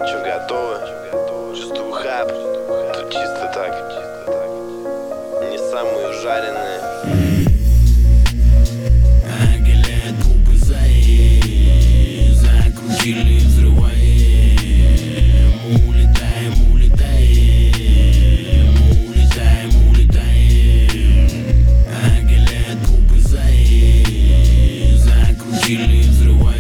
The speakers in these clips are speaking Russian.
Че, готовы? Чувствую хайп. Тут чисто так. Не самые жареные. Оголяет губы закрутили, взрываем. Улетаем, улетаем. Улетаем, улетаем. Оголяет губы закрутили, взрываем.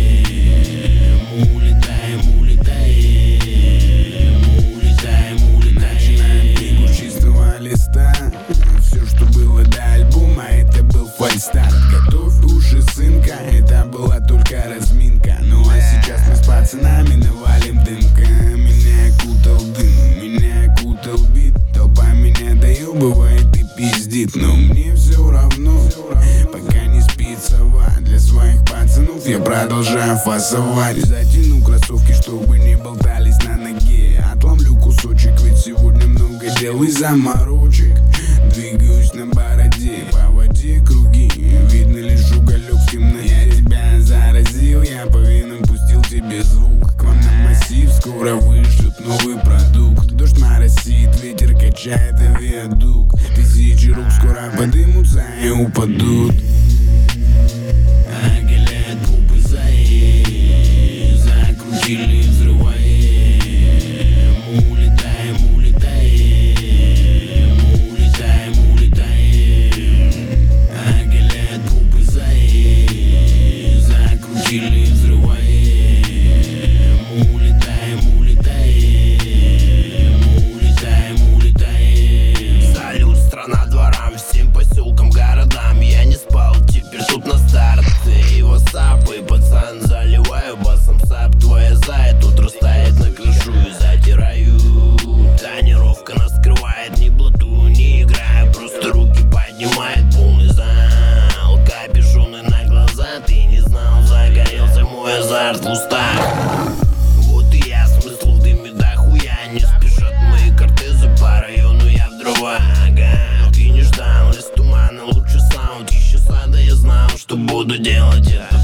Улетаем, улетаем. Улетаем, улетаем. Начинаем книгу с чистого листа. Все, что было до альбома, это был фальстарт. Готовь уши, сынка, это была только разминка. Ну а сейчас мы с пацанами навалим дымка. Меня окутал дым, меня окутал бит. Толпа меня доебывает и пиздит. Но мне все равно, пока не спит сова. Для своих пацанов я продолжаю фасовать. Затяну кроссовки, чтобы не болтались на ноге. Отломлю кусочек, ведь сегодня много дел и заморочек. Двигаюсь на бороде, по воде круги. Видно лишь уголек в темноте. Я тебя заразил, я по венам пустил тебе звук. К вам на массив скоро вышлют новый продукт. Дождь моросит, ветер качает авиадук. Тысячи рук скоро подымутся и упадут. Оголяет губы закрутили, взрываем. Улетаем, улетаем. Улетаем, улетаем. Оголяет губы закрутили, взрываем. Улетаем, улетаем. Улетаем, улетаем. Салют, страна дворам, всем поселкам, городам. Я не спал, теперь тут на старт. И васапы, пацан, заливаю басом сап. Твоя зая тут растает на крышу и затираю. Тонировка нас скрывает, не блатую, не играю. Просто руки поднимает полный зал. Капюшоны на глаза, ты не знал. Загорелся мой азарт в устах. Вот и я, смысл в дыме дохуя. Не спешат мои кортезы по району, я в дрова. Ага, ты не ждал, из тумана лучший саунд. Еще сада я знал, что буду делать это.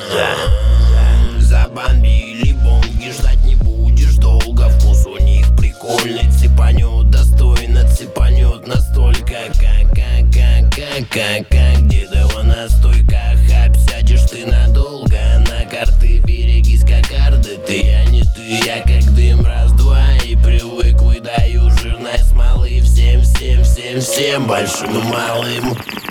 Забомбили бомги, ждать не будешь долго. Вкус у них прикольный, цепанет достойно, цепанет настолько, как дедова настойка. Хап, сядешь ты надолго, на карты берегись как карды. Ты, я не ты, я как дым, раз-два. И привык, выдаю жирной смолы всем большим и малым.